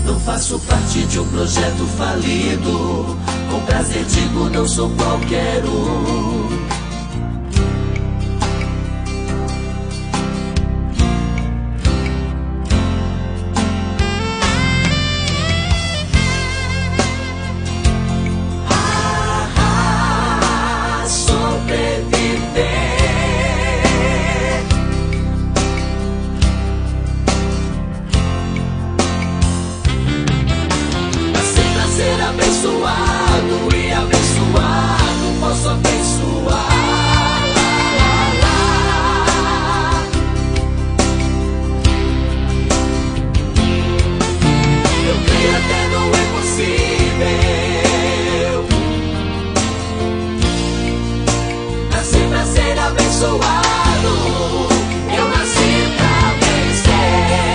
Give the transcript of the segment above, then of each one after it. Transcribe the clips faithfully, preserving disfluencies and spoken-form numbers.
Não faço parte de um projeto falido. Com prazer digo, não sou qualquer um. Abençoado e abençoado, posso abençoar. Eu creio até no impossível. Nasci pra ser abençoado. Eu nasci pra vencer.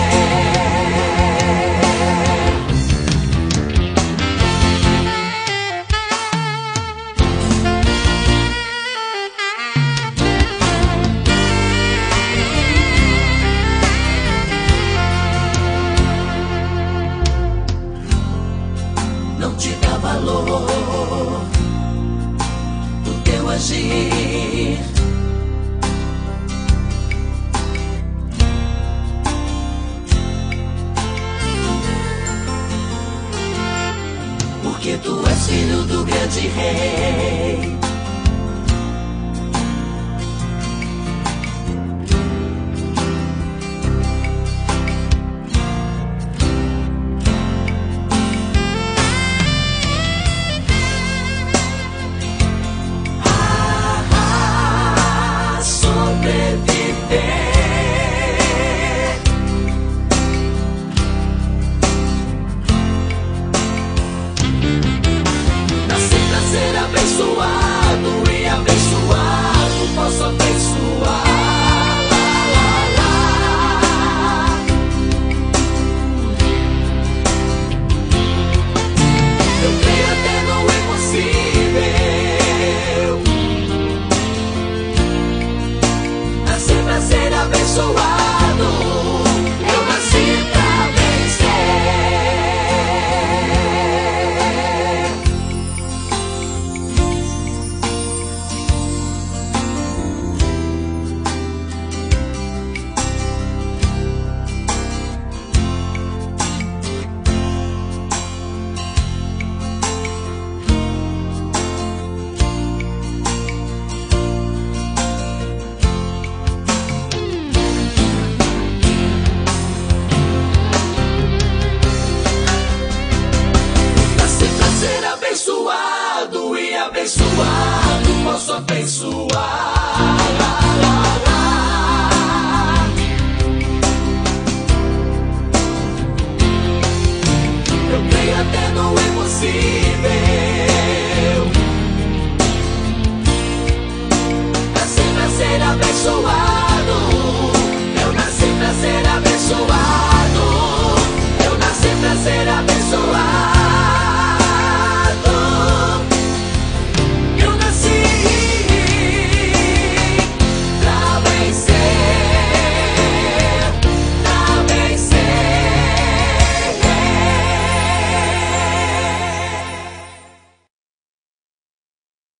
Não te dá valor o teu agir. Porque tu és filho do grande rei. Abençoado e abençoado, posso abençoar. Eu creio até no impossível. Nasci pra ser abençoado. Eu nasci pra vencer. Abençoado e abençoado, posso abençoar. Eu creio até no impossível.